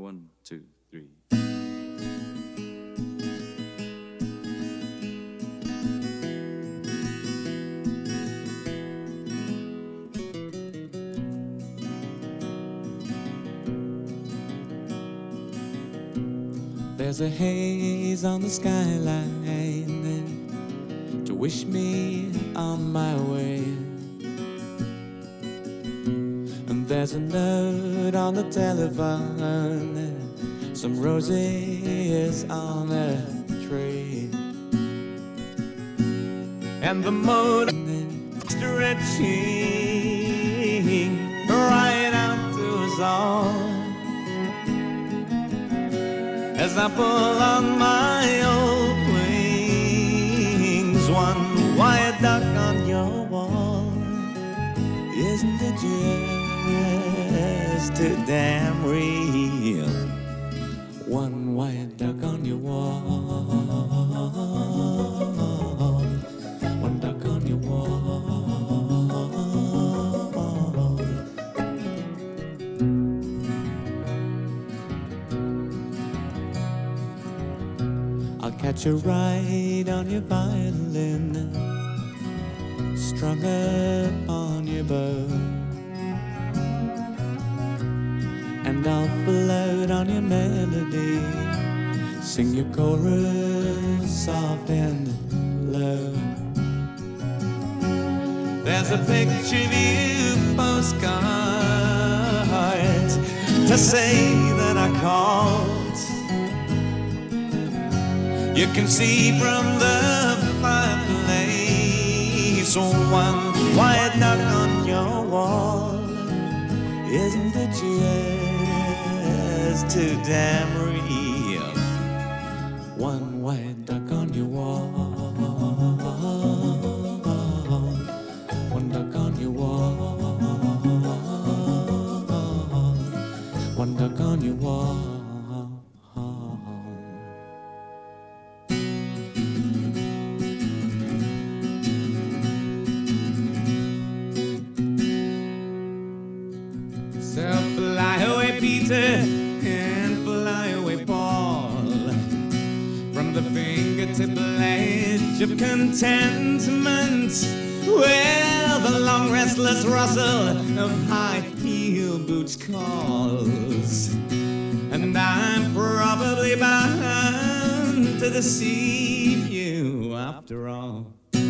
1, 2, 3. There's a haze on the skyline to wish me on my way. And there's a note on the telephone, some roses on a tray. And the motor stretching right out to us all, as I pull on my old wings. One white duck on your wall, isn't it just too damn real? One white duck on your wall, one duck on your wall. I'll catch a ride on your violin, strung up on your bow, and I'll float on your melody, sing your chorus soft and low. There's a picture view postcard to say that I called. You can see from the fireplace one white duck on your wall. Isn't it just too damn real? One white duck on your wall, one duck on your wall, one duck on your wall. So fly away, Peter, and fly away, Paul, from the fingertip ledge of contentment, where the long restless rustle of high heel boots calls. And I'm probably bound to deceive you after all.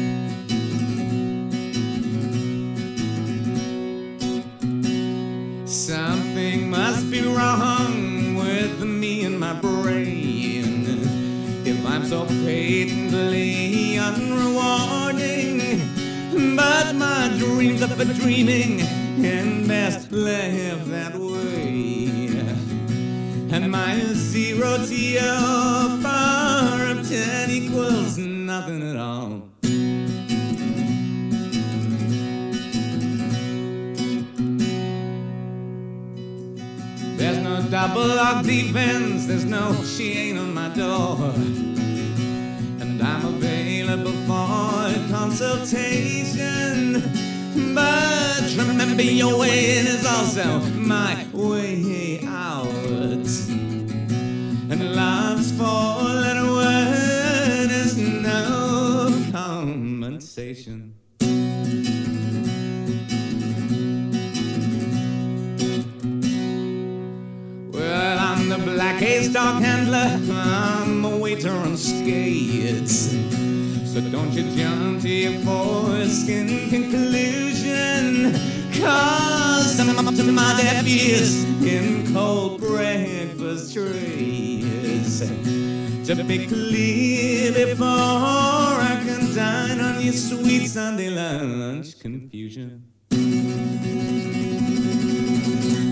Something must be wrong with me and my brain if I'm so patently unrewarding. But my dreams are for dreaming, and best live that way. And my 0 to your power of 10 equals nothing at all. There's no double lock defense, there's no chain on my door, and I'm available for consultation. But remember, your way in is also my way out, and love's four-letter word is no compensation. Well, I'm the black ace dog handler, I'm a waiter on skates. So don't you jump to your foreskin conclusion, 'cause I'm up to my deaf ears in cold breakfast trays. To be clear before I can dine on your sweet Sunday lunch confusion.